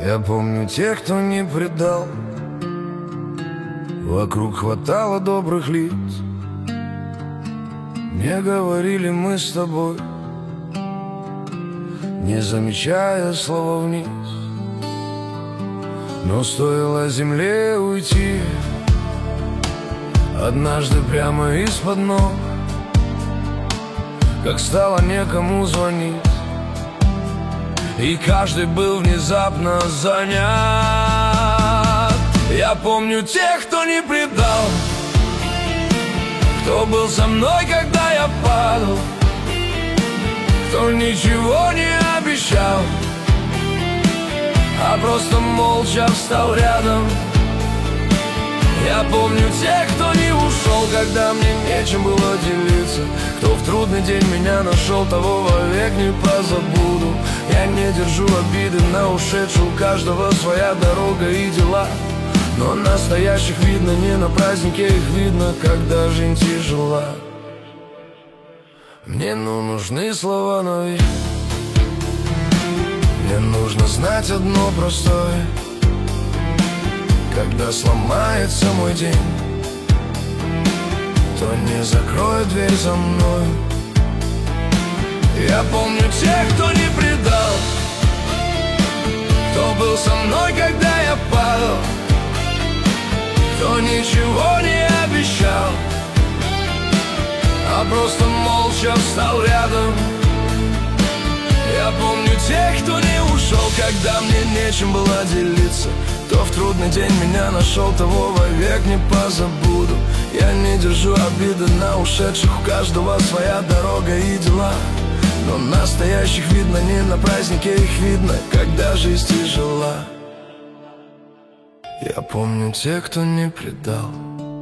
Я помню тех, кто не предал. Вокруг хватало добрых лиц. Мне говорили мы с тобой, не замечая слова вниз. Но стоило земле уйти однажды прямо из-под ног, как стало некому звонить, и каждый был внезапно занят. Я помню тех, кто не предал, кто был со мной, когда я падал, кто ничего не обещал, а просто молча встал рядом. Я помню тех, кто не ушел, когда мне нечем было делиться, кто в трудный день меня нашел, того вовек не позабуду. Я не держу обиды на ушедших, у каждого своя дорога и дела, но настоящих видно не на празднике, их видно, когда жизнь тяжела. Мне нужны слова навек, мне нужно знать одно простое: когда сломается мой день, то не закроет дверь за мной. Я помню тех, кто не предал, кто был со мной, когда я падал, кто ничего не обещал, а просто молча встал рядом. Я помню тех, кто не ушел, когда мне нечем было делиться, кто в трудный день меня нашел, того вовек не позабуду. Я не держу обиды на ушедших, у каждого своя дорога и дела, но настоящих видно не на празднике, их видно, когда жизнь тяжела. Я помню тех, кто не предал,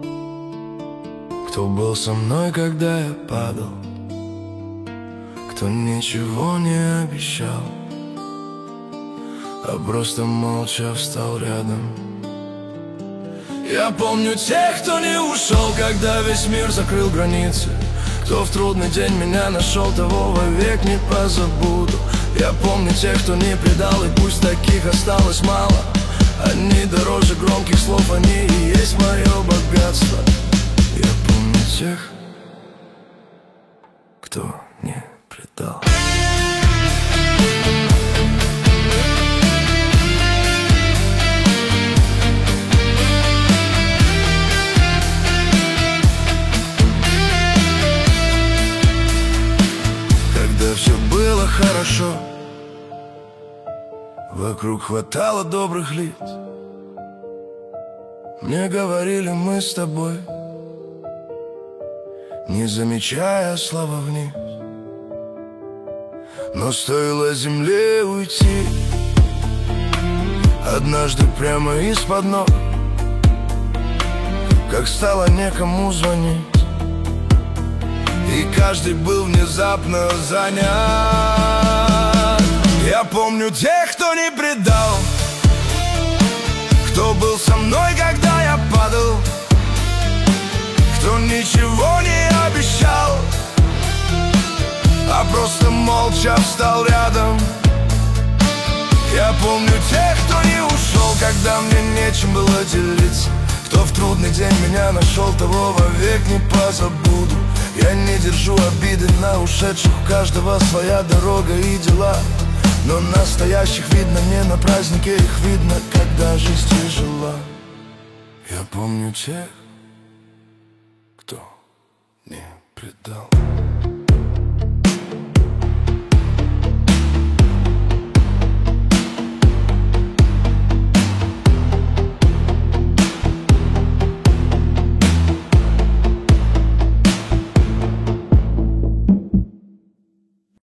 кто был со мной, когда я падал, кто ничего не обещал, а просто молча встал рядом. Я помню тех, кто не ушел, когда весь мир закрыл границы, кто в трудный день меня нашел, того вовек не позабуду. Я помню тех, кто не предал, и пусть таких осталось мало, они дороже громких слов, они и есть мое богатство. Я помню тех, кто не предал. Когда все было хорошо, вокруг хватало добрых лиц. Мне говорили мы с тобой, не замечая слова вниз. Но стоило земле уйти однажды прямо из-под ног, как стало некому звонить, и каждый был внезапно занят. Я помню тех, кто не предал, кто был со мной, когда я падал, кто ничего не обещал, а просто молча встал рядом. Я помню тех, кто не ушел, когда мне нечем было делиться, кто в трудный день меня нашел, того вовек не позабуду. Я не держу обиды на ушедших, у каждого своя дорога и дела, но настоящих видно не на празднике, их видно, когда жизнь тяжела. Я помню тех, кто не предал.